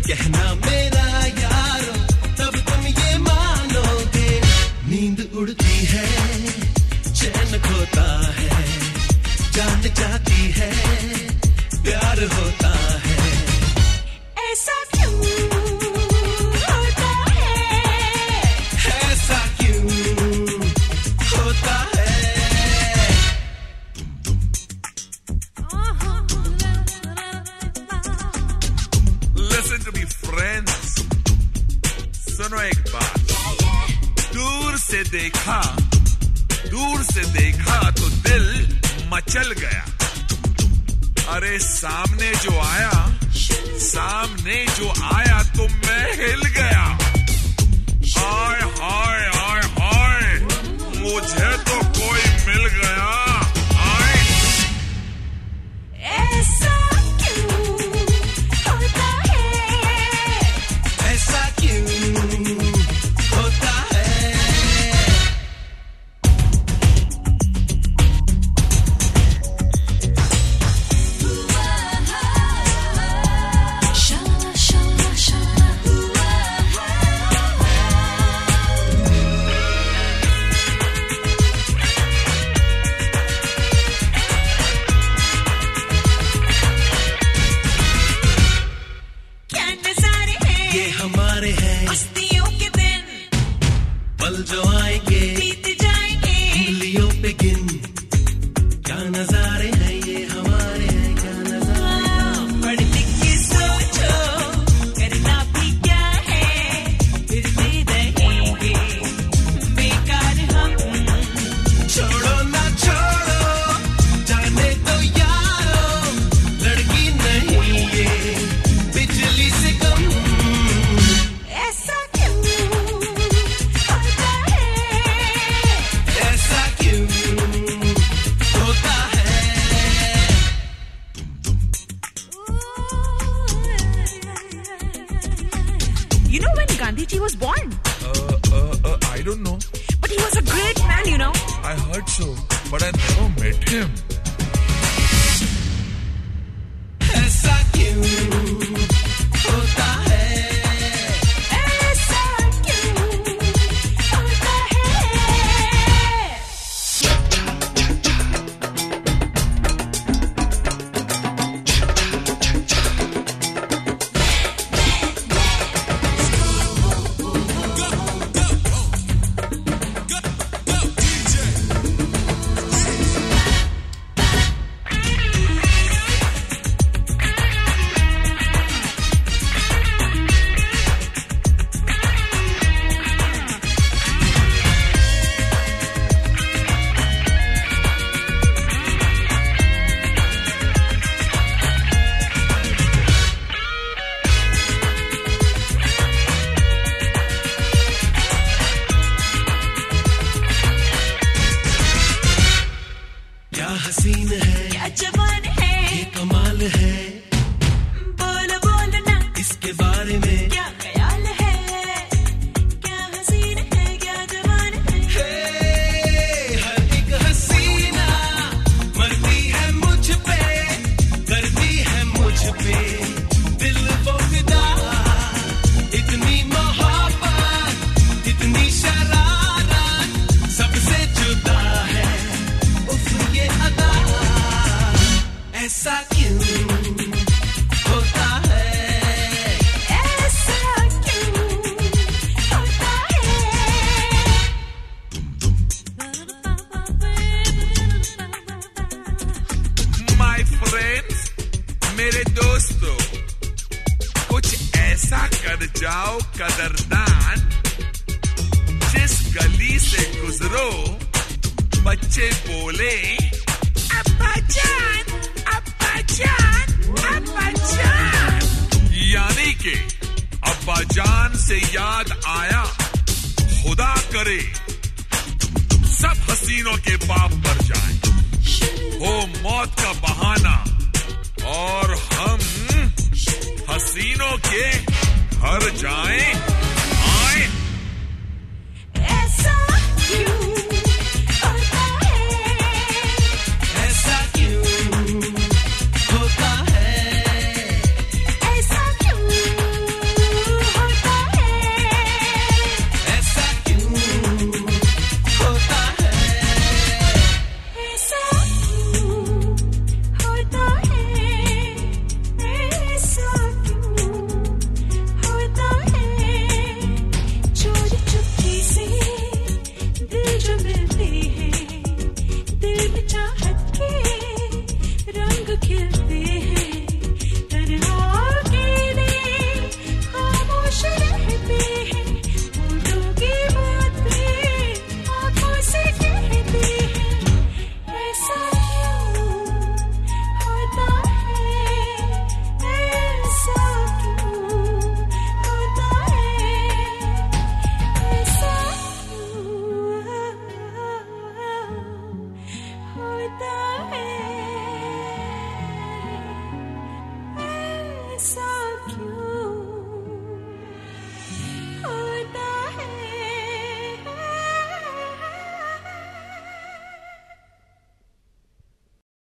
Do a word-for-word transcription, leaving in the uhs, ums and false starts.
कहना मेरा यारो तब तुम ये मानोगे नींद उड़ती है चैन खोता है जान जाती है प्यार होता है ऐसा क्यों होता है ऐसा क्यों होता है Listen to me friends सुनो एक बात दूर से देखा दूर से देखा तो दिल मचल गया अरे सामने जो आया सामने जो आया तो मैं हिल गया हाय हाय हाय हाय मुझे तो कोई मिल गया हाय ऐसा क्यों होता है ऐसा क्यों होता है Shala shala shala क्या नजारे हैं ये हमारे हैं मस्तियों के दिन पल जो आएंगे बीत जाएंगे उंगलियों पे गिन क्या नजारे हैं ये हमारे हैं क्या नजारे पढ़ लिख के सोचो करना भी क्या है फिरते रहेंगे बेकार हम छोड़ो ना छोड़ो जाने दो यारो लड़की नहीं ये बिजली से कम ऐसा क्यों होता है ऐसा क्यों होता है You know when Gandhi ji was born? uh, uh, uh, I don't know But he was a great man, you know. I heard so but I never met him ऐसा क्यों होता है ऐसा क्यों होता है क्या हसीन है क्या जवान है ये कमाल है बोल बोल ना इसके बारे में क्या ख्याल है क्या हसीन है क्या जवान है हे, हर एक हसीना मरती है मुझ पे करती है मुझ पे दिल वो फिदा इतनी मोहब्बत इतनी शरारत सबसे जुदा है उफ ये अदा ऐसा क्यों होता है ऐसा क्यों होता My friends मेरे दोस्तों कुछ ऐसा कर जाओ कदरदान जिस गली से गुजरो बच्चे बोले अब्बा जान अब्बा जान अब्बा जान यानी कि अब्बा जान से याद आया खुदा करे सब हसीनों के बाप पर जाएं हो मौत का बहाना और हम हसीनों के घर जाएं